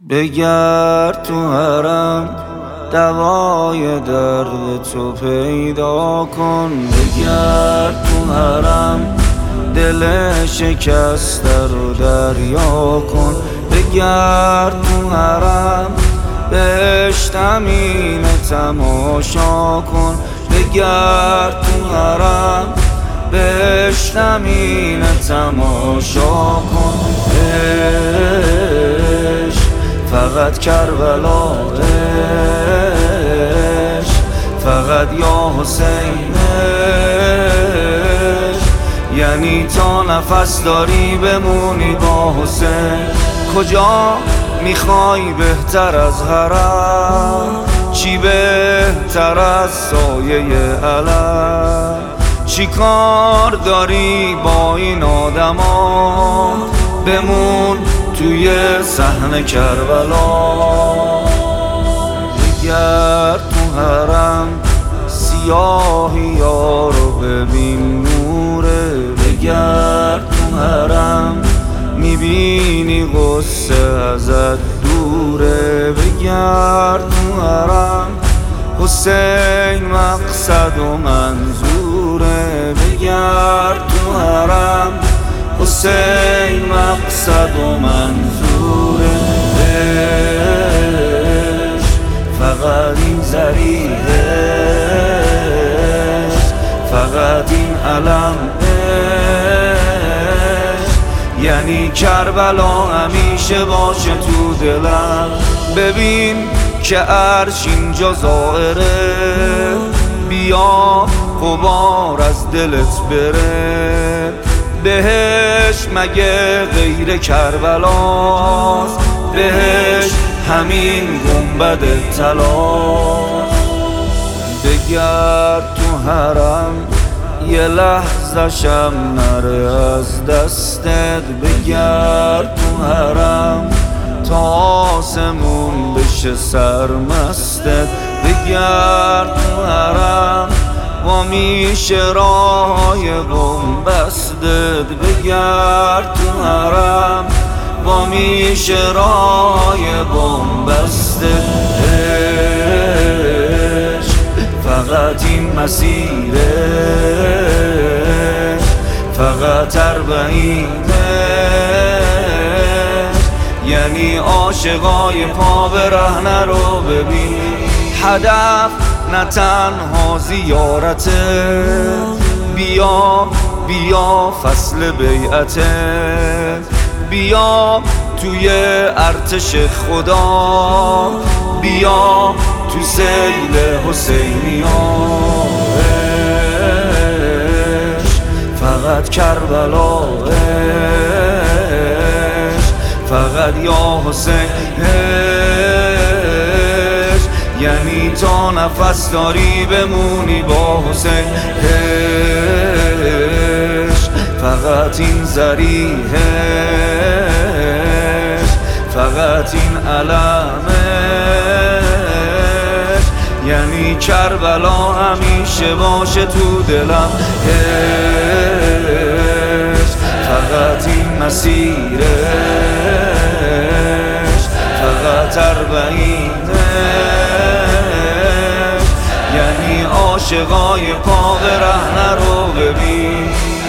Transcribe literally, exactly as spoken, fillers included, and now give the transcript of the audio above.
بگرد تو حرم دوای درد تو پیدا کن. بگرد تو حرم دل شکسته رو دریا کن. بگرد تو حرم بهشت امین تماشا کن. بگرد تو حرم بهشت امین تماشا کن. عشق فقط کربلا، عشق فقط یا حسین، عشق یعنی تا نفس داری بمونی با حسین. کجا میخوای بهتر از حرم؟ چی بهتر از سایه علم؟ چی کار داری با این آدما؟ بمون توی صحن کربلا. بگرد تو حرم سیاهی یارو ببین نوره. بگرد تو حرم میبینی غصه ازت دوره. بگرد تو حرم حسین مقصد و منظوره. بگرد تو حرم حسین مقصد و منظوره. عشق فقط این ذریعش، فقط این علم. عشق یعنی کربلا همیشه باشه تو دلم. ببین که عرش اینجا ظاهره، بیا غبار از دلت بره. بهش مگه غیر کربلاست؟ بهش همین گنبد طلاست. بگرد تو حرم یه لحظه شم نره از دستت. بگرد تو حرم تا آسمون بشه سرمستت. بگرد تو حرم و میشه راهای بومبستت. بگرد تو حرم و میشه راهای بومبستت. عشق فقط این مسیرش، فقط اربعینش یعنی عاشقای پا به رهنه رو ببین. هدف نه تنها زیارته، بیا بیا فصل بیعته. بیا توی ارتش خدا، بیا تو سیل حسینیا. عشق فقط کربلا، عشق فقط یا حسین. یعنی تا نفس داری بمونی با حسین. عشق فقط این ذریعش، فقط این علمش یعنی کربلا همیشه باشه تو دلم. عشق فقط این مسیرش، فقط اربعینش یعنی عاشقای پا به رهنه رو ببین.